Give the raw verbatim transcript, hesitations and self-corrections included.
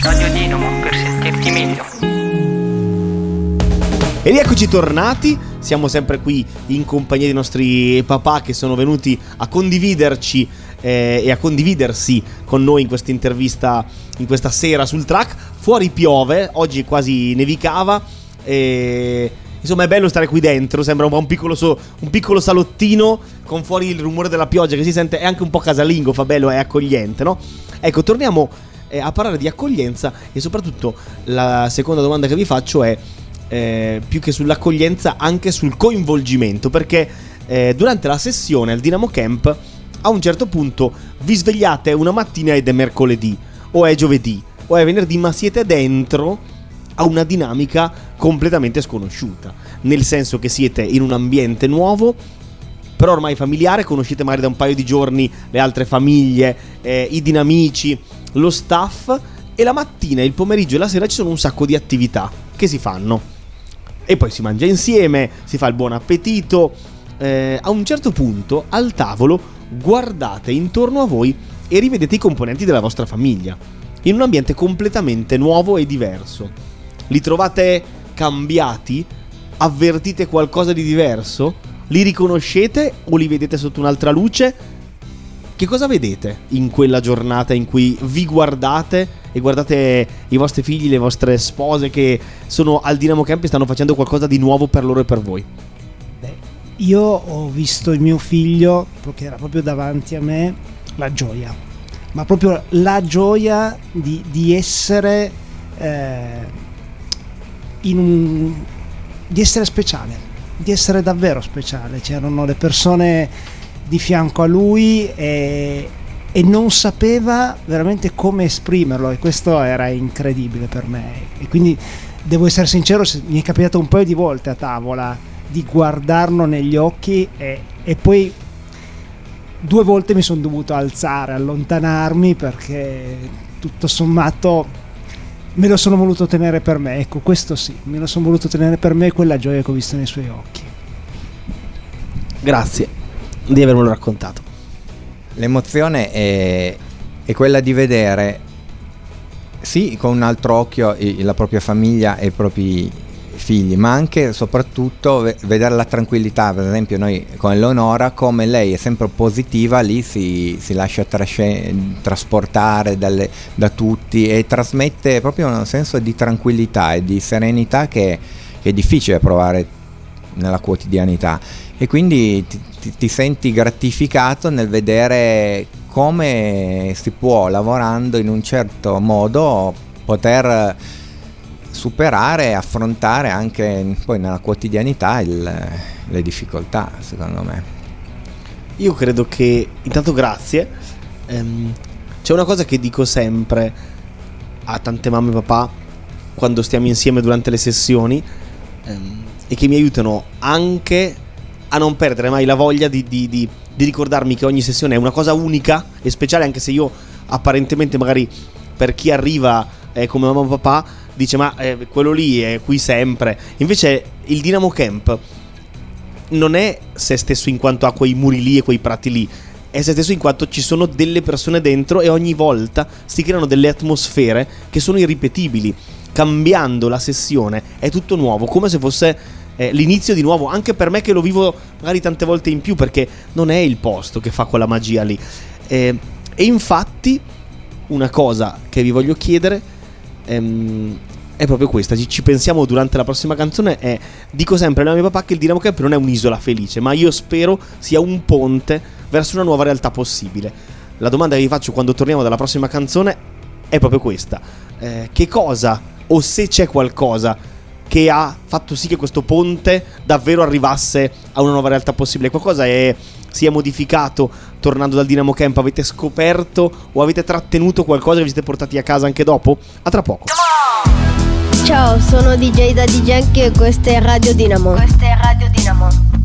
Radio Dinamo, per sentirti meglio. E rieccoci tornati, siamo sempre qui in compagnia dei nostri papà che sono venuti a condividerci eh, e a condividersi con noi in questa intervista, in questa sera sul track. Fuori piove, oggi quasi nevicava e insomma è bello stare qui dentro, sembra un po' un piccolo, so, un piccolo salottino con fuori il rumore della pioggia che si sente, è anche un po' casalingo, fa bello, è accogliente, no? Ecco, torniamo eh, a parlare di accoglienza e soprattutto la seconda domanda che vi faccio è Eh, più che sull'accoglienza anche sul coinvolgimento, perché eh, durante la sessione al Dinamo Camp a un certo punto vi svegliate una mattina ed è mercoledì o è giovedì o è venerdì, ma siete dentro a una dinamica completamente sconosciuta, nel senso che siete in un ambiente nuovo però ormai familiare, conoscete magari da un paio di giorni le altre famiglie, eh, i dinamici, lo staff, e la mattina, il pomeriggio e la sera ci sono un sacco di attività che si fanno. E poi si mangia insieme, si fa il buon appetito. Eh, a un certo punto, al tavolo, guardate intorno a voi e rivedete i componenti della vostra famiglia in un ambiente completamente nuovo e diverso. Li trovate cambiati? Avvertite qualcosa di diverso? Li riconoscete o li vedete sotto un'altra luce? Che cosa vedete in quella giornata in cui vi guardate e guardate i vostri figli, le vostre spose che sono al Dinamo Camp e stanno facendo qualcosa di nuovo per loro e per voi? Beh, io ho visto il mio figlio, che era proprio davanti a me, la gioia, ma proprio la gioia di, di essere eh, in un, di essere speciale, di essere davvero speciale. C'erano le persone di fianco a lui e, e non sapeva veramente come esprimerlo, e questo era incredibile per me. E quindi devo essere sincero, mi è capitato un paio di volte a tavola di guardarlo negli occhi e, e poi due volte mi sono dovuto alzare, allontanarmi, perché tutto sommato me lo sono voluto tenere per me. Ecco, questo sì, me lo sono voluto tenere per me, quella gioia che ho visto nei suoi occhi. Grazie di avermelo raccontato. L'emozione è, è quella di vedere, sì, con un altro occhio la propria famiglia e i propri figli, ma anche e soprattutto vedere la tranquillità. Per esempio noi con Eleonora, come lei è sempre positiva, lì si, si lascia trasce, trasportare dalle, da tutti e trasmette proprio un senso di tranquillità e di serenità che, che è difficile provare nella quotidianità, e quindi ti, ti, ti senti gratificato nel vedere come si può, lavorando in un certo modo, poter superare e affrontare anche poi nella quotidianità il, le difficoltà, secondo me. Io credo che, intanto grazie, ehm, c'è una cosa che dico sempre a tante mamme e papà quando stiamo insieme durante le sessioni, ehm, e che mi aiutano anche a non perdere mai la voglia di, di, di, di ricordarmi che ogni sessione è una cosa unica e speciale, anche se io apparentemente magari per chi arriva eh, come mamma o papà dice ma eh, quello lì è qui sempre. Invece il Dinamo Camp non è se stesso in quanto ha quei muri lì e quei prati lì, è se stesso in quanto ci sono delle persone dentro e ogni volta si creano delle atmosfere che sono irripetibili. Cambiando la sessione è tutto nuovo, come se fosse eh, l'inizio di nuovo, anche per me che lo vivo magari tante volte in più, perché non è il posto che fa quella magia lì. Eh, e infatti una cosa che vi voglio chiedere ehm, è proprio questa, ci, ci pensiamo durante la prossima canzone, è, dico sempre al mio papà che il Dinamo Camp non è un'isola felice, ma io spero sia un ponte verso una nuova realtà possibile. La domanda che vi faccio quando torniamo dalla prossima canzone è proprio questa: eh, che cosa, o se c'è qualcosa che ha fatto sì che questo ponte davvero arrivasse a una nuova realtà possibile? Qualcosa è, si è modificato tornando dal Dinamo Camp? Avete scoperto o avete trattenuto qualcosa che vi siete portati a casa anche dopo? A tra poco. Ciao, sono D J da D J e questa è Radio Dinamo. Questa è Radio Dinamo.